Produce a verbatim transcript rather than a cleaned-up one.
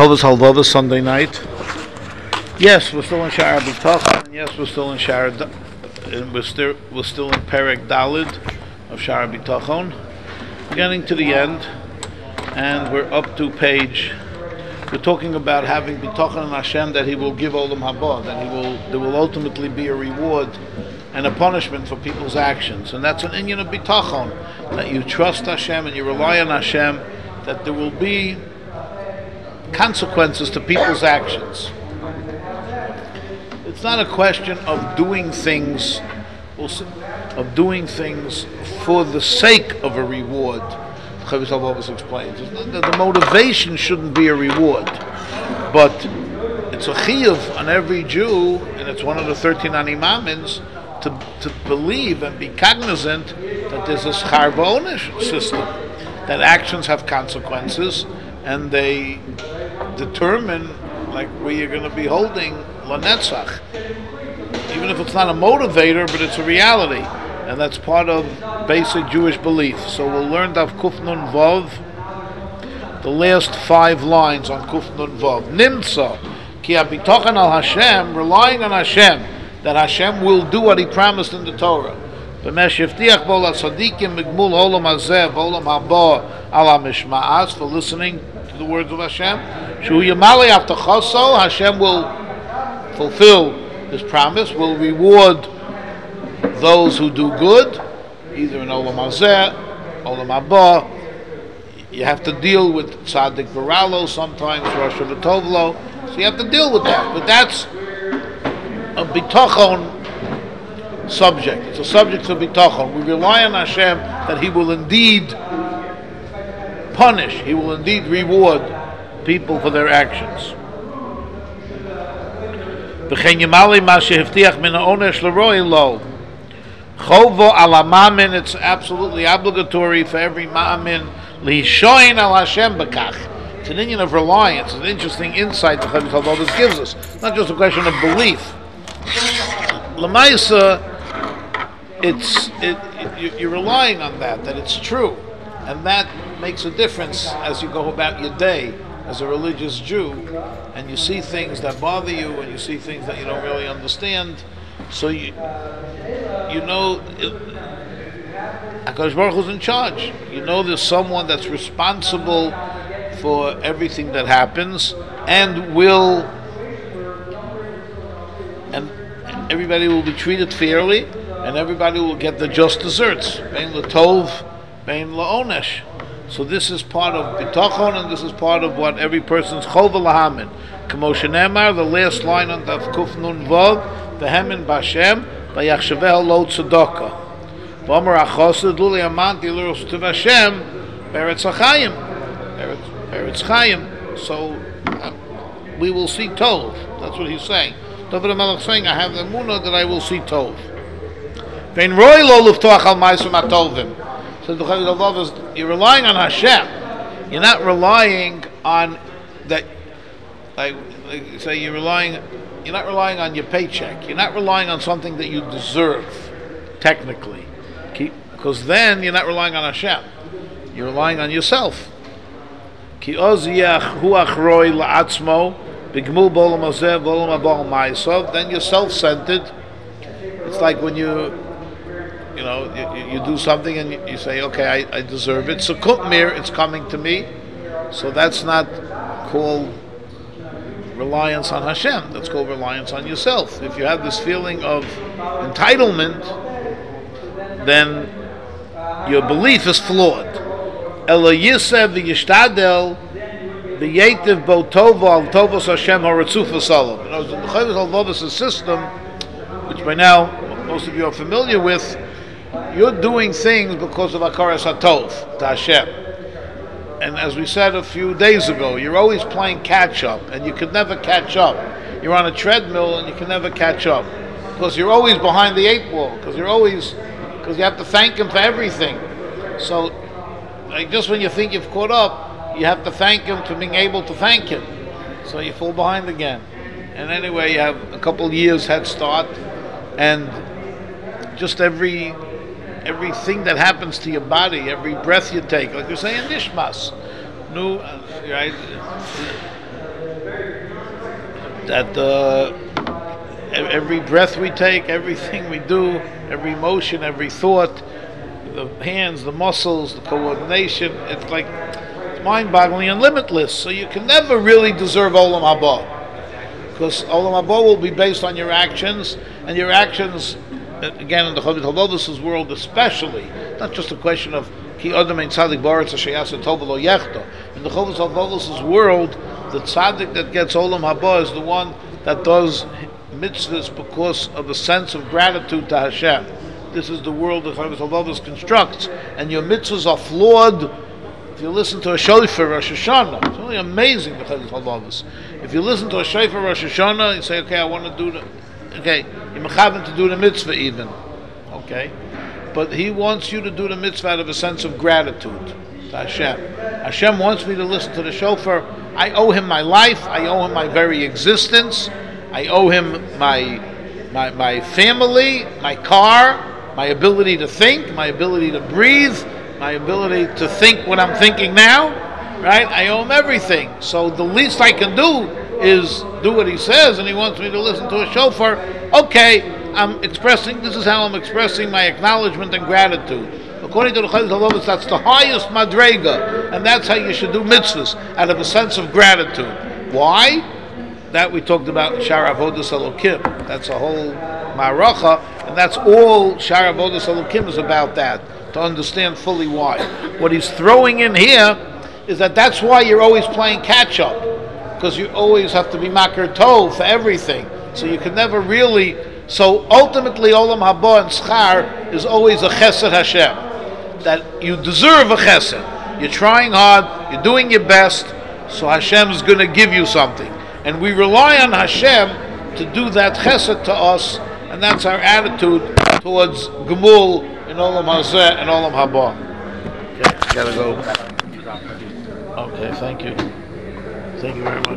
Chovos Halvavos Sunday night. Yes, we're still in Sha'ar B'tachon, and yes, we're still in Sha'ar, and we're still we're still in Perek Dalid of Sha'ar B'tachon. We're getting to the end, and we're up to page. We're talking about having B'tachon and Hashem, that He will give Olam Haba, that He will there will ultimately be a reward and a punishment for people's actions, and that's an inyan of B'tachon, that you trust Hashem and you rely on Hashem, that there will be consequences to people's actions. It's not a question of doing things, of doing things for the sake of a reward. Chovos Halvavos explains the, the motivation shouldn't be a reward, but it's a chiyuv on every Jew, and it's one of the thirteen animamins, to to believe and be cognizant that there's a schar v'onesh system, that actions have consequences, and they determine like where you're going to be holding lanetzach, even if it's not a motivator, but it's a reality, and that's part of basic Jewish belief. So we'll learn Daf Kuf Nun Vav, the last five lines on Kuf Nun Vav. Nimtza ki habitachon al Hashem, relying on Hashem, that Hashem will do what He promised in the Torah. B'mesh yiftiach bo latzadikim migmul olam hazeh v'olam haba ala mishma'as, for listening to the words of Hashem. Shu yamali avtachaso, Hashem will fulfill His promise, will reward those who do good, either in olam hazeh, olam haba. You have to deal with tzaddik v'ralo sometimes, rosh v'tovlo, so you have to deal with that. But that's a bitachon subject. It's a subject of bitachon. We rely on Hashem that He will indeed punish, He will indeed reward people for their actions. It's absolutely obligatory for every ma'amin lishoin al Hashem b'kach. It's an inyan of reliance. It's an interesting insight that Chovos Halvavos gives us. It's not just a question of belief. L'maisa, it's it, it, you're relying on that, that it's true, and that makes a difference as you go about your day as a religious Jew, and you see things that bother you, and you see things that you don't really understand. So you you know HaKadosh Baruch Hu's in charge. You know there's someone that's responsible for everything that happens, and will and everybody will be treated fairly, and everybody will get the just desserts. Bein l'tov, bein la'onesh. So this is part of bitachon, and this is part of what every person's chova lahamin. Kamo shenemar, the last line on the Kuf Nun Vav, v'hemin b'Hashem, v'yachshaveh lo tzedakah. V'amar achosid luli amanti l'ros to Hashem, beretz hachayim, beretz chayim. So uh, we will see tov. That's what he's saying. David HaMelech saying, I have the emunah that I will see tov. Vein roi lo luftoach al ma'asim hatovim. So the Chovos Halvavos, you're relying on Hashem. You're not relying on that. Like, like say, you're relying. You're not relying on your paycheck. You're not relying on something that you deserve, technically, because then you're not relying on Hashem. You're relying on yourself. Ki oz yach huach roi la'atzmo. Then you're self-centered. It's like when you, you know, you, you do something and you, you say, okay, I, I deserve it. So kutmir, it's coming to me. So that's not called reliance on Hashem. That's called reliance on yourself. If you have this feeling of entitlement, then your belief is flawed. Ela yiseh v'yishtadel v'yetiv bo tovo al tovos Hashem haratzufa salam. In other words, the Chovos Halvavos system, which by now most of you are familiar with, you're doing things because of hakaras hatov to Hashem. And as we said a few days ago, you're always playing catch up, and you can never catch up. You're on a treadmill and you can never catch up because you're always behind the eight ball. Because you're always because you have to thank Him for everything. So, like just when you think you've caught up, you have to thank Him for being able to thank Him. So you fall behind again. And anyway, you have a couple of years head start, and just every everything that happens to your body, every breath you take, like you say in Nishmas, no, right? that uh, every breath we take, everything we do, every emotion, every thought, the hands, the muscles, the coordination, it's like it's mind-boggling and limitless. So you can never really deserve Olam Haba, because Olam Haba will be based on your actions, and your actions, again, in the Chovot HaLevavos' world especially, not just a question of Ki Adam Ein Tzadik Ba'aretz Asher Ya'aseh Tov V'lo Yechta. In the Chovot HaLevavos' world, the tzaddik that gets Olam Haba is the one that does mitzvahs because of a sense of gratitude to Hashem. This is the world that Chovot HaLevavos constructs, and your mitzvahs are flawed. If you listen to a shofar Rosh Hashanah, it's really amazing, the Chovot HaLevavos. If you listen to a shofar Rosh Hashanah, you say, okay, I want to do the, okay, you're mechaven to do the mitzvah even, okay? But he wants you to do the mitzvah out of a sense of gratitude to Hashem. Hashem wants me to listen to the shofar. I owe him my life. I owe him my very existence. I owe him my, my, my family, my car, my ability to think, my ability to breathe, my ability to think what I'm thinking now, right? I owe him everything. So the least I can do is do what he says, and he wants me to listen to a shofar. Okay, I'm expressing, this is how I'm expressing my acknowledgement and gratitude. According to the Chovot HaLevavos, that's the highest madrega, and that's how you should do mitzvahs, out of a sense of gratitude. Why? That we talked about in Shar Avodas Elokim. That's a whole maracha, and that's all Shar Avodas Elokim is about, that, to understand fully why. What he's throwing in here is that that's why you're always playing catch-up, because you always have to be makar tov for everything, so you can never really. So ultimately, Olam Haba and Schar is always a chesed Hashem, that you deserve a chesed. You're trying hard, you're doing your best, so Hashem is going to give you something. And we rely on Hashem to do that chesed to us, and that's our attitude towards Gemul in Olam Hazeh and Olam Haba. Okay, gotta go. Okay, thank you. Thank you very much.